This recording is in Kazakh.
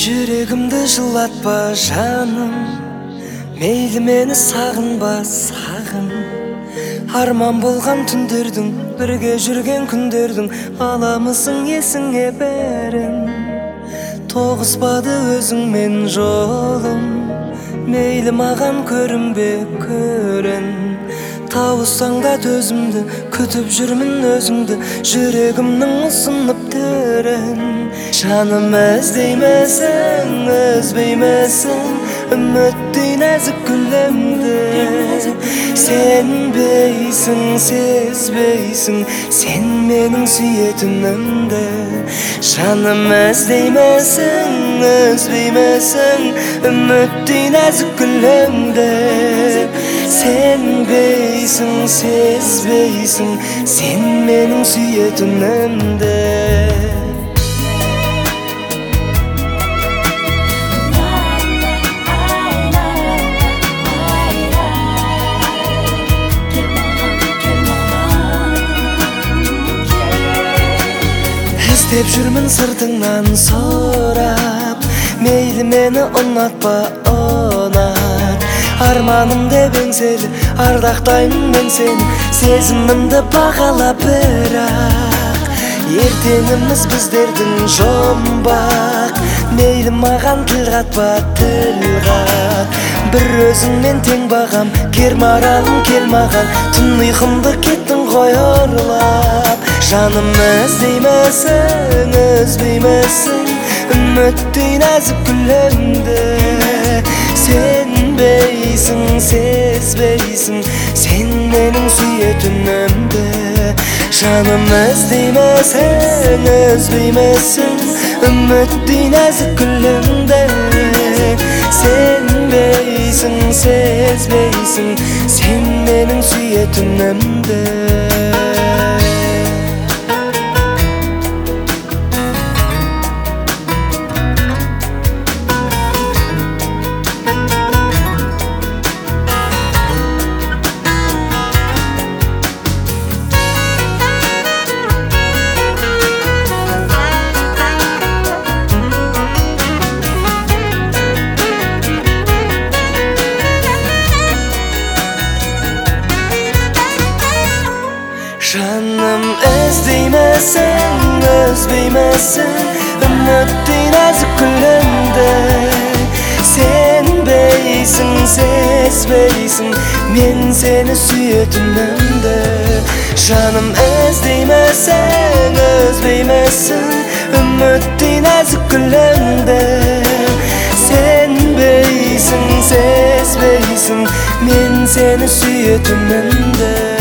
Жүрегімді жылатпа жаным, мейлі мені сағынба сағын. Арман болған түндердің, бірге жүрген күндердің, аламысың есіңе бәрін. Тоғыспады өзіңмен жолым, мейлі маған көрінбе көрін. Тауыссаң да төзімді, күтіп жүрмін өзіңді, жүрегімнің ұсынып түрін. Жаным іздеймісің, үзбеймісің, үміттей нәзік гүлімді. Сенбейсің, сезбейсің, сен менің сүйетінімді. Жаным іздеймісің, үзбеймісің, үміттей нәзік гүлімді. Сенбейсің, сезбейсің, сен менің сүйетінімді. Іздеп жүрмін сыртыңнан сұрап, мейлі мені ұнатпа ұнат. Арманым деп еңселі, ардақтаймын мен сені, сезімімді бағала бірақ. Ертеңіміз біздердің жұмбақ, мейлі маған тіл қатпа тіл қат. Бір өзіңмен тең бағам, кер маралым кел маған, түн ұйқымды кеттің ғой ұрлап. Жаным іздеймісің, үзбеймісің, үміттей нәзік гүлімді. Сенбейсің, сезбейсің, сен менің сүйетінімді. Жаным іздеймісің, үзбеймісің, үміттей нәзік гүлімді. Сенбейсің, сезбейсің, сен менің сүйетінімді. Жаным іздеймісің, үзбеймісің, үміттей нәзік гүлімді. Сенбейсің, сезбейсің, мен сені сүйетінімді. Жаным іздеймісің, үзбеймісің, үміттей нәзік гүлімді. Сенбейсің, сезбейсің, мен сені сүйетінімді.